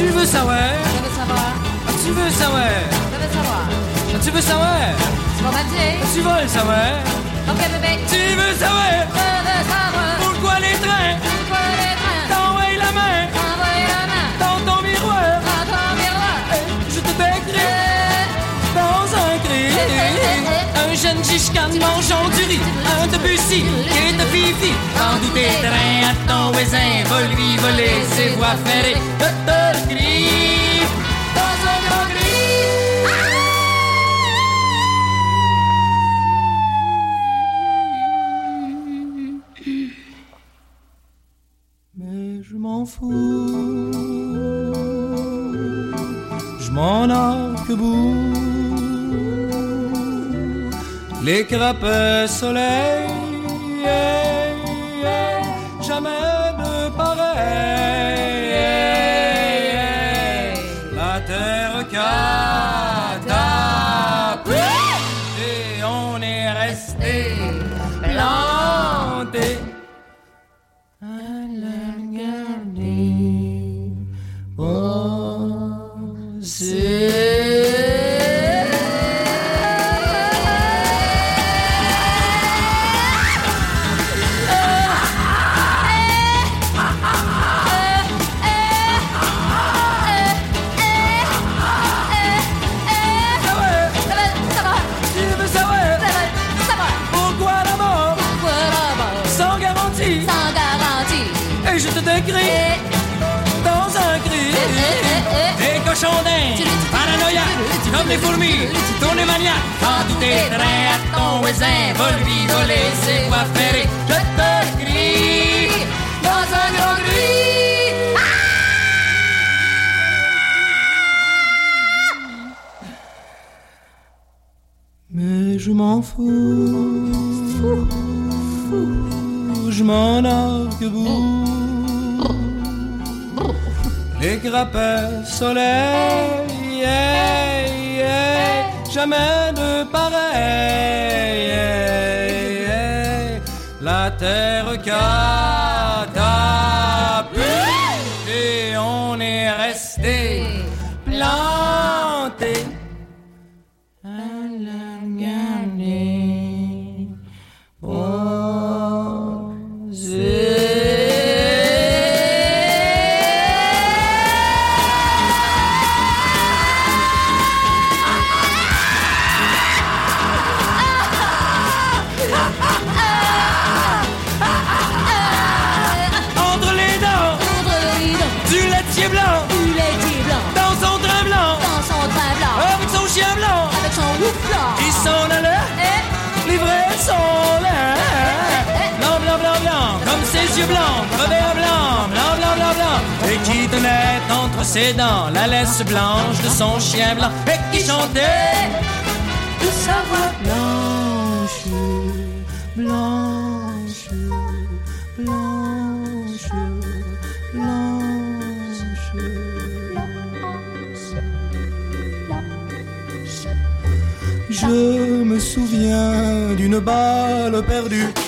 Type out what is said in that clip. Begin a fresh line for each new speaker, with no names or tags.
Tu veux savoir?
Je veux savoir.
Tu veux savoir?
Je veux savoir.
Tu veux savoir?
C'est pas baptisé.
Tu veux le savoir?
Ok bébé.
Tu veux savoir?
Je veux savoir.
Pourquoi les trains?
Pourquoi les trains?
T'envoies la main
Envoyez la main.
dans ton miroir.
Dans ton miroir.
Je te décris dans un cri. Un jeune Gishkan mangeant du riz. Un Debussy qui est de Fifi. Quand tous tes trains à ton voisin, va lui voler ses voies ferrées. Je te crie dans un grand cri. Mais je m'en fous. Je m'en arc-bout. Les crapets soleil, jamais de pareil. La terre catapulte et on est resté planté à la garder posée. Dans un cri, des cochons d'Inde, paranoïaques, comme des fourmis, tournez maniaques. Quand tous tes trains à ton voisin, va lui voler ses voies ferrées. Je te crie dans un grand cri. Mais je m'en fous, je m'en arc-bout. Les grappins soleil, jamais de pareil. La terre catapulte et on est resté planté à la garder posée. Qui sont là, les vrais sont là. Blanc, blanc, blanc, blanc, comme ses yeux blancs, crevés à blanc, blanc, blanc, blanc, blanc. Et qui tenait entre ses dents la laisse blanche de son chien blanc. Et qui chantait de sa voix blanche, blanche, blanche, blanche. Je me souviens d'une balle perdue